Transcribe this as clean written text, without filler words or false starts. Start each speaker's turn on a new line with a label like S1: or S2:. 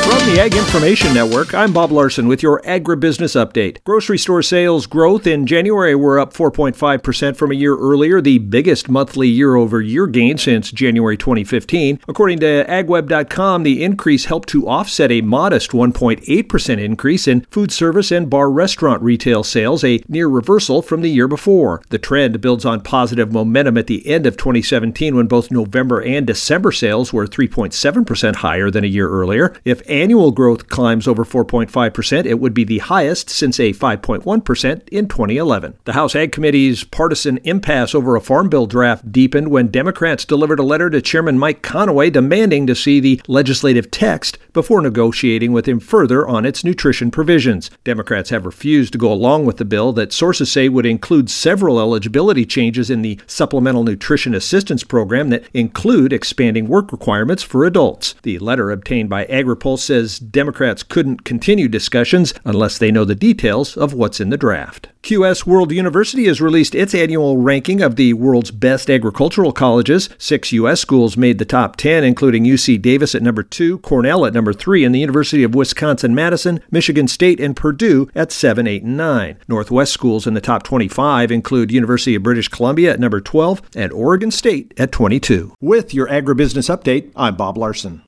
S1: From the Ag Information Network, I'm Bob Larson with your agribusiness update. Grocery store sales growth in January were up 4.5% from a year earlier, the biggest monthly year-over-year gain since January 2015. According to agweb.com, the increase helped to offset a modest 1.8% increase in food service and bar restaurant retail sales, a near reversal from the year before. The trend builds on positive momentum at the end of 2017 when both November and December sales were 3.7% higher than a year earlier. If annual growth climbs over 4.5%, it would be the highest since a 5.1% in 2011. The House Ag Committee's partisan impasse over a farm bill draft deepened when Democrats delivered a letter to Chairman Mike Conaway demanding to see the legislative text before negotiating with him further on its nutrition provisions. Democrats have refused to go along with the bill that sources say would include several eligibility changes in the Supplemental Nutrition Assistance Program that include expanding work requirements for adults. The letter obtained by AgriPulse says Democrats couldn't continue discussions unless they know the details of what's in the draft. QS World University has released its annual ranking of the world's best agricultural colleges. 6 U.S. schools made the top 10, including UC Davis at number 2, Cornell at number 3, and the University of Wisconsin-Madison, Michigan State, and Purdue at 7, 8, and 9. Northwest schools in the top 25 include University of British Columbia at number 12 and Oregon State at 22. With your agribusiness update, I'm Bob Larson.